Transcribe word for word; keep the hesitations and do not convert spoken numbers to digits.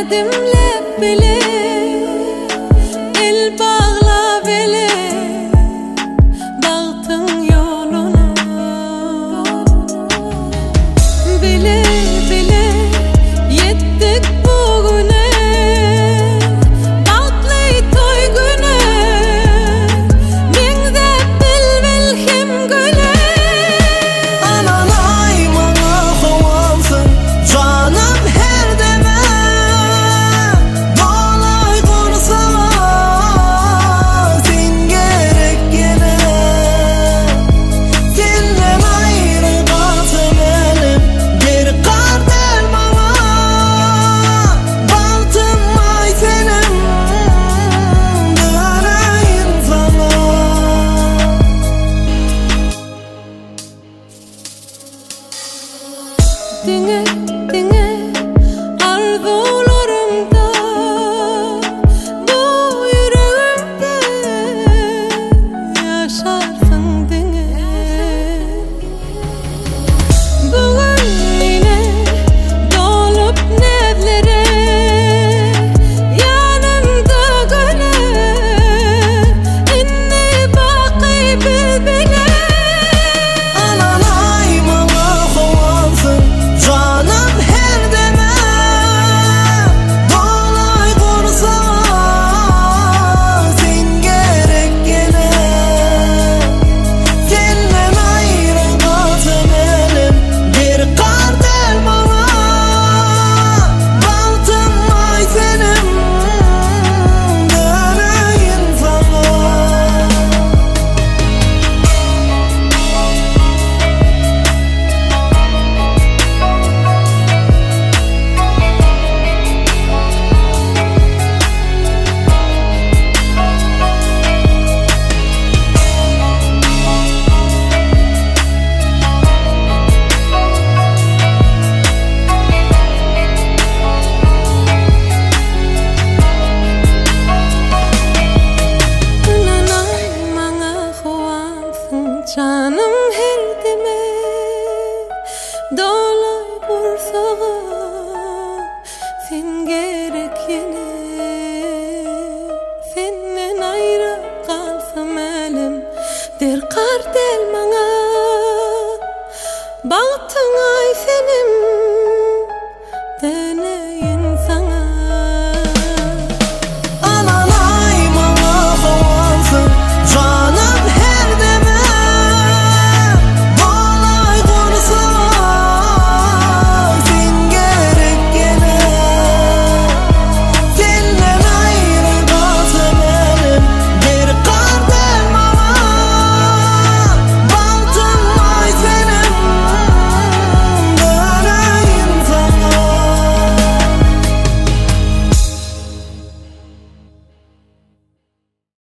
Demlep bile, el bağla bile, baktın yoluna. Bile bile yettik bugüne, tatlı toy güne. Men de bil bil hem güle. Ananay bana havansın canım her deme. Dolay kursama sen gerek gene. Senden ayrı kalsın elim bir kardel bana. Baltım ay senin döneyim sana. Dinle, dinle arzularımda, bu yüreğimde yaşarsın dinle. Bugün yine dolup nevlere, yanımda güne. İnni baki bil bile. Ananay bana havansın canım her deme. Dolay kursama sen gerek gene. Senden ayrı kalsın elim bir kardel bana. Baltım ay senin döneyim sana. Nanay bana havansın canım her deme. Dolay kursağa sen gerek yine.